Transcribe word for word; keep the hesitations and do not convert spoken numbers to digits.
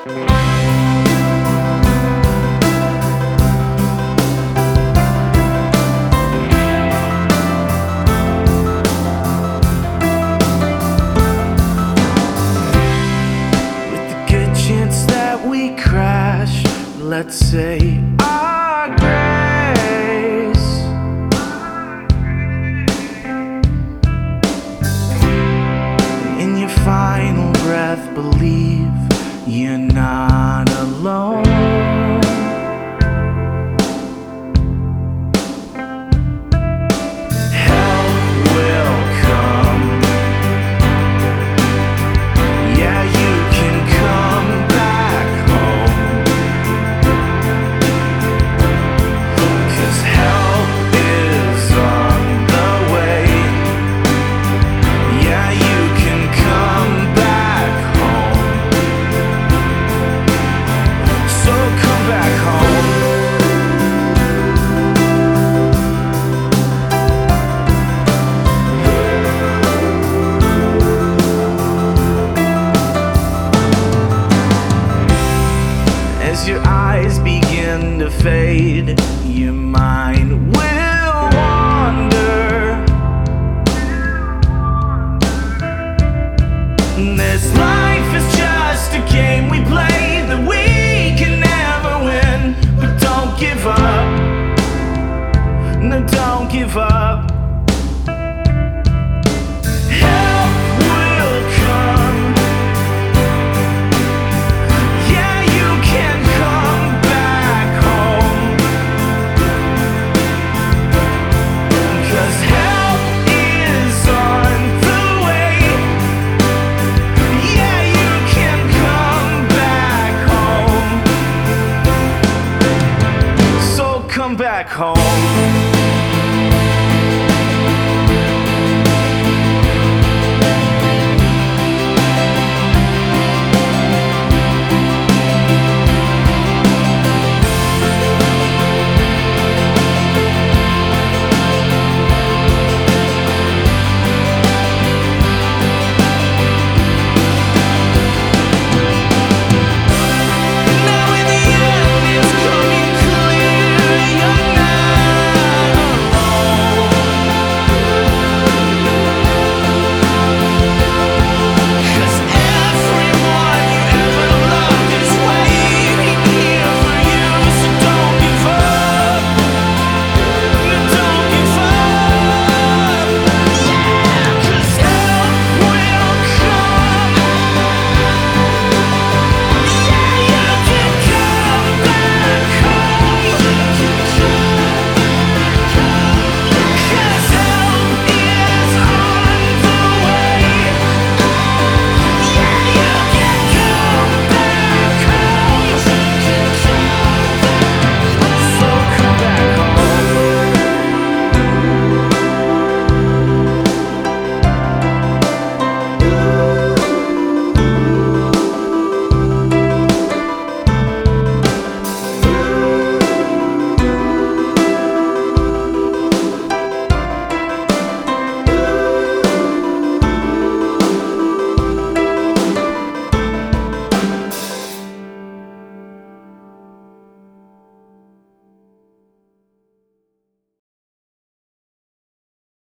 Let's say our grace. In your final breath, believe you're not alone. As your eyes begin to fade, your mind will wander. This life is just a game we play that we can never win. But don't give up. No, don't give up. Come back home.